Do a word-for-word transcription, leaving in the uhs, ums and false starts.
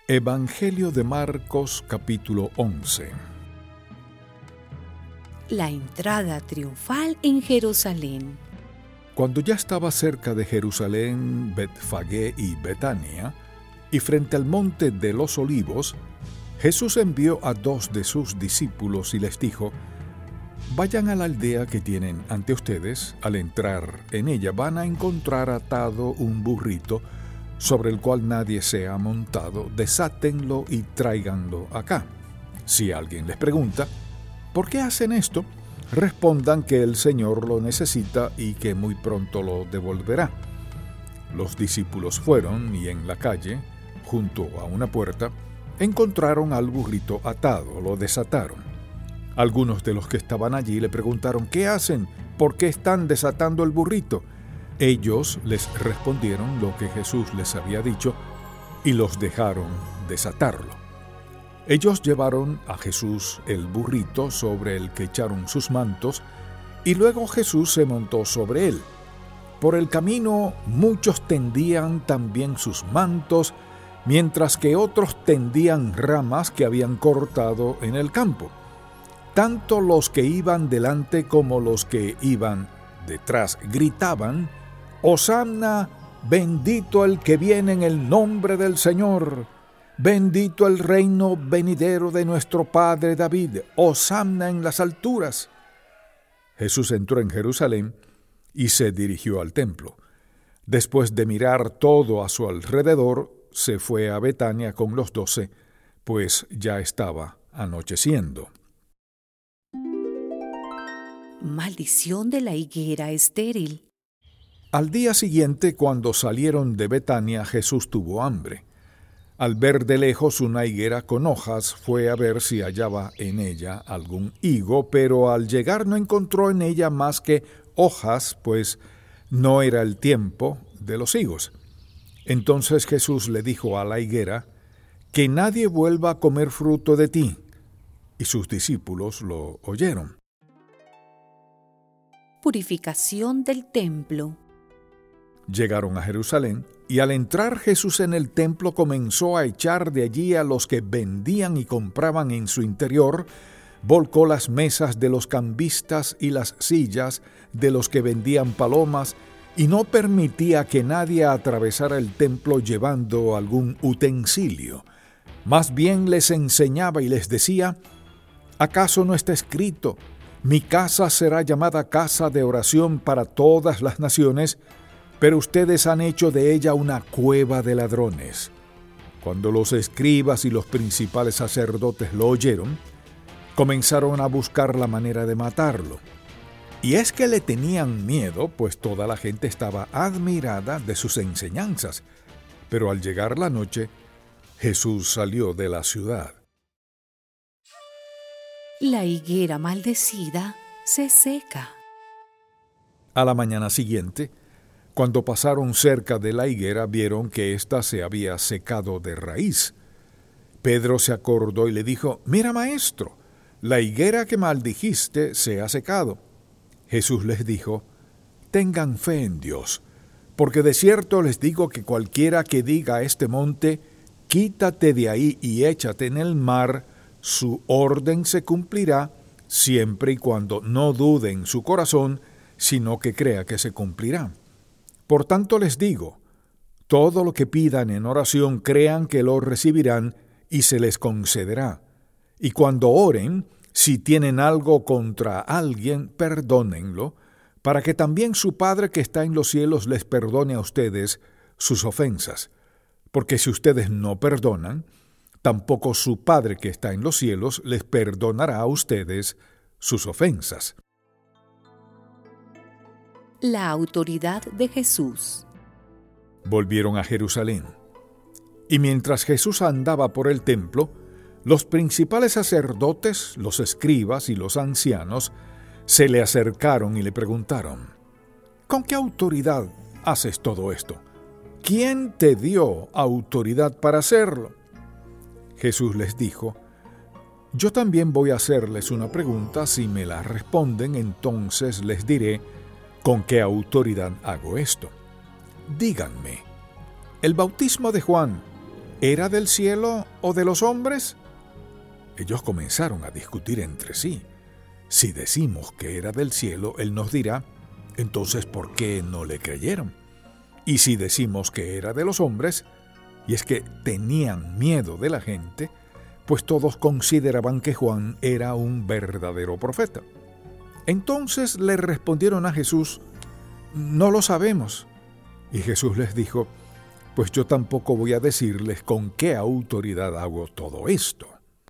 Evangelio de Marcos, capítulo once. La entrada triunfal en Jerusalén. Cuando ya estaba cerca de Jerusalén, Betfagé y Betania, y frente al monte de los Olivos, Jesús envió a dos de sus discípulos y les dijo: vayan a la aldea que tienen ante ustedes. Al entrar en ella van a encontrar atado un burrito sobre el cual nadie se ha montado. Desátenlo y tráiganlo acá. Si alguien les pregunta ¿por qué hacen esto?, respondan que el Señor lo necesita y que muy pronto lo devolverá. Los discípulos fueron y en la calle, junto a una puerta, encontraron al burrito atado. Lo desataron. Algunos de los que estaban allí le preguntaron: ¿qué hacen? ¿Por qué están desatando el burrito? Ellos les respondieron lo que Jesús les había dicho y los dejaron desatarlo. Ellos llevaron a Jesús el burrito sobre el que echaron sus mantos, y luego Jesús se montó sobre él. Por el camino muchos tendían también sus mantos, mientras que otros tendían ramas que habían cortado en el campo. Tanto los que iban delante como los que iban detrás gritaban: «Hosanna, bendito el que viene en el nombre del Señor, bendito el reino venidero de nuestro padre David, hosanna en las alturas». Jesús entró en Jerusalén y se dirigió al templo. Después de mirar todo a su alrededor, se fue a Betania con los doce, pues ya estaba anocheciendo. Maldición de la higuera estéril. Al día siguiente, cuando salieron de Betania, Jesús tuvo hambre. Al ver de lejos una higuera con hojas, fue a ver si hallaba en ella algún higo, pero al llegar no encontró en ella más que hojas, pues no era el tiempo de los higos. Entonces Jesús le dijo a la higuera: «Que nadie vuelva a comer fruto de ti». Y sus discípulos lo oyeron. Purificación del templo. Llegaron a Jerusalén, y al entrar Jesús en el templo comenzó a echar de allí a los que vendían y compraban en su interior, volcó las mesas de los cambistas y las sillas de los que vendían palomas, y no permitía que nadie atravesara el templo llevando algún utensilio. Más bien les enseñaba y les decía: ¿acaso no está escrito: mi casa será llamada casa de oración para todas las naciones? Pero ustedes han hecho de ella una cueva de ladrones. Cuando los escribas y los principales sacerdotes lo oyeron, comenzaron a buscar la manera de matarlo. Y es que le tenían miedo, pues toda la gente estaba admirada de sus enseñanzas. Pero al llegar la noche, Jesús salió de la ciudad. La higuera maldecida se seca. A la mañana siguiente, cuando pasaron cerca de la higuera, vieron que ésta se había secado de raíz. Pedro se acordó y le dijo: «Mira, maestro, la higuera que maldijiste se ha secado». Jesús les dijo: «Tengan fe en Dios, porque de cierto les digo que cualquiera que diga a este monte: quítate de ahí y échate en el mar, su orden se cumplirá, siempre y cuando no dude en su corazón, sino que crea que se cumplirá. Por tanto les digo, todo lo que pidan en oración, crean que lo recibirán y se les concederá. Y cuando oren, si tienen algo contra alguien, perdónenlo, para que también su Padre que está en los cielos les perdone a ustedes sus ofensas. Porque si ustedes no perdonan, tampoco su Padre que está en los cielos les perdonará a ustedes sus ofensas». La autoridad de Jesús. Volvieron a Jerusalén. Y mientras Jesús andaba por el templo, los principales sacerdotes, los escribas y los ancianos se le acercaron y le preguntaron: «¿Con qué autoridad haces todo esto? ¿Quién te dio autoridad para hacerlo?». Jesús les dijo: «Yo también voy a hacerles una pregunta. Si me la responden, entonces les diré con qué autoridad hago esto. Díganme, ¿el bautismo de Juan ¿era del cielo o de los hombres? Ellos comenzaron a discutir entre sí. Si decimos que era del cielo, él nos dirá, entonces ¿por qué no le creyeron? Y si decimos que era de los hombres, y es que tenían miedo de la gente, pues todos consideraban que Juan era un verdadero profeta. Entonces le respondieron a Jesús, no lo sabemos. Y Jesús les dijo, pues yo tampoco voy a decirles con qué autoridad hago todo esto.